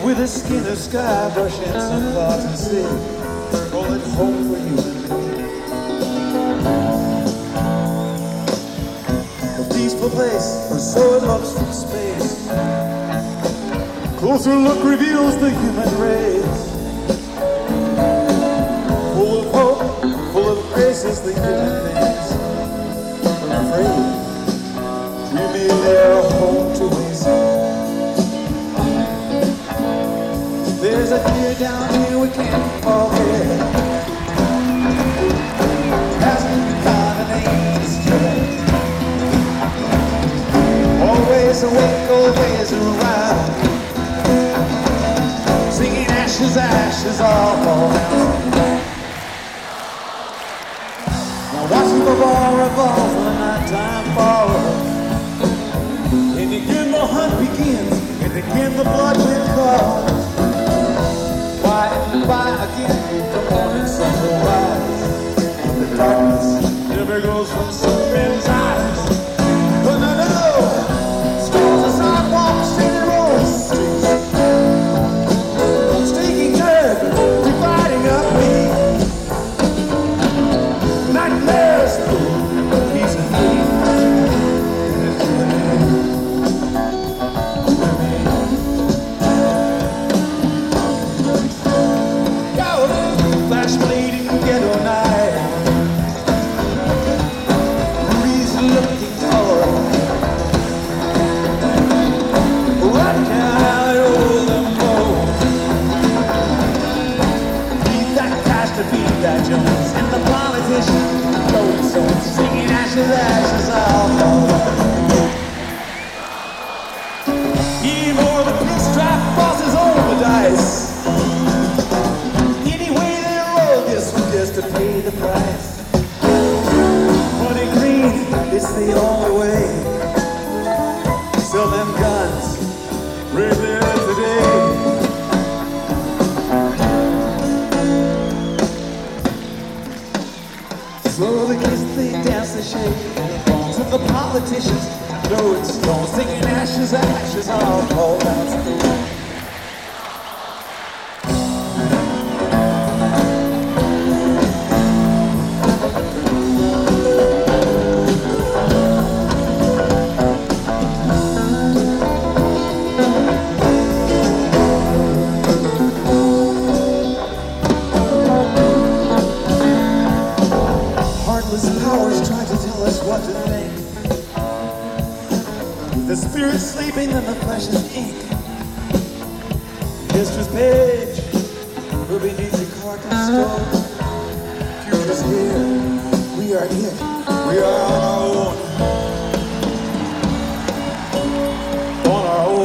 with a skin of sky, brushing some clouds and sea, calling home for you and me. A peaceful place, or so it looks from space. Closer look reveals the human race. Full of hope, full of grace is the human things. We're afraid we made their home to waste. There's a fear down here we can't forget. Hasn't got an name to straight. Always awake, always around. Singing ashes, ashes all around. Now watching the ball revolve when nighttime falls. And again the hunt begins, and again the blood will call. By again, the morning sun will rise. The darkness never goes from some men's eyes. But no, strolls the sidewalks and the roaring streets. Taking turns, dividing up me. Nightmares, peace and faith. And the politician going so singing ashes, ashes all over. Evil, the pinstripe bosses on the dice. Any way they roll this was just to pay the price. Money green is the only way. Sell them guns right there today. So the kids, they dance, they shake, and it falls. And the politicians know it's gone. Singing ashes, ashes, all fall down. Powers try to tell us what to think. The spirit's sleeping and the flesh is ink. History's page will beneath the carcass stone. Future's here. We are it. We are on our own. On our own.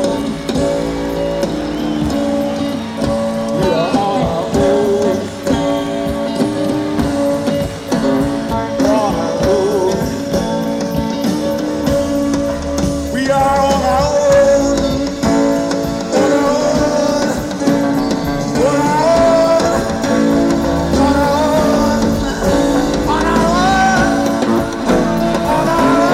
We are on our own. We are on our own. On our own.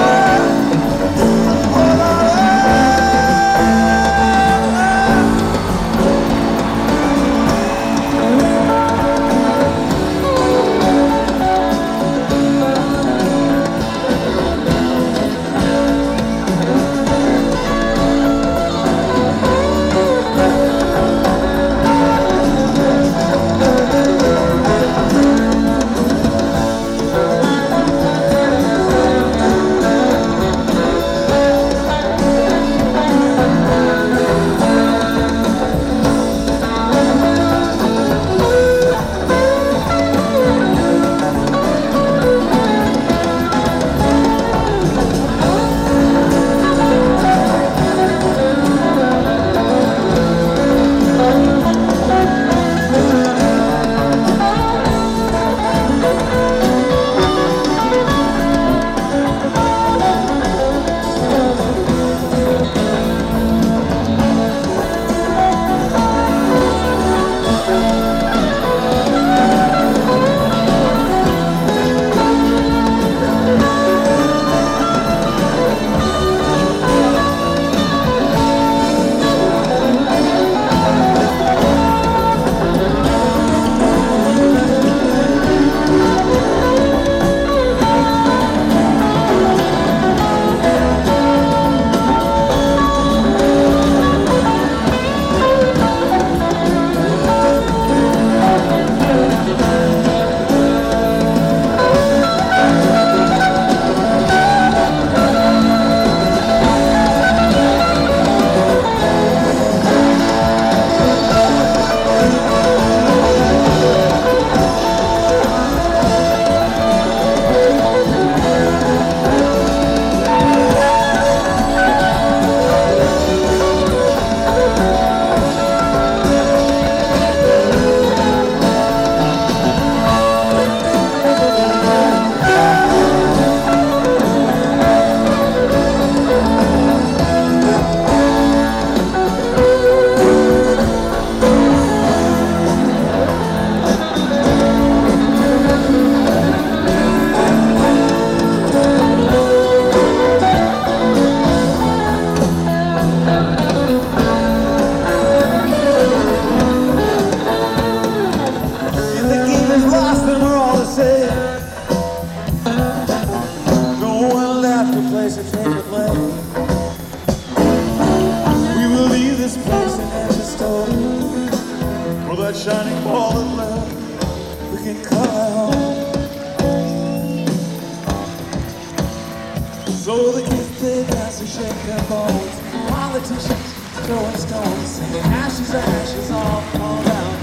shake their bones. Politicians throwing stones, singing ashes to ashes, all fall down.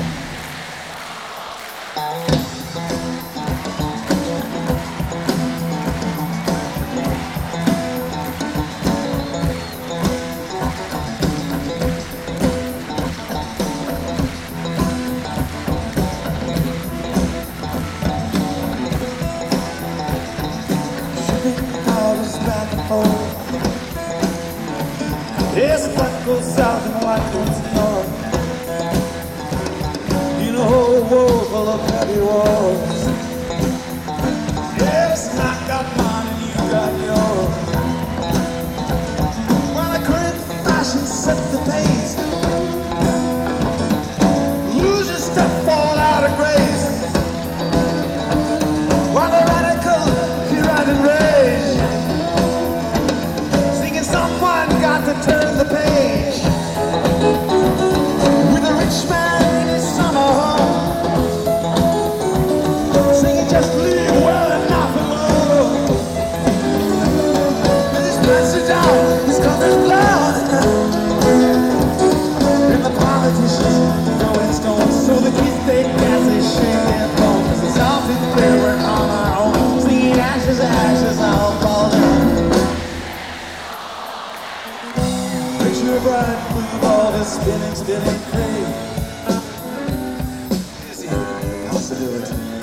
Yes, what goes south and what goes north in a whole world full of heavy wars. Yes, I got mine and you got yours. While the current fashion set the pace, lose your step, fall out of grace. While the radical, he ride and rage, singing someone got to turn the page. With a rich man in his summer home, singing just leave well enough alone. With his message out, his country's blood, and the politicians throwing stones. So the kids they dance, they shake their bones. It's all too clear we're on our own, singing ashes to ashes, all fall down. Picture bright with all the spinning, spinning crane. Easy possibility.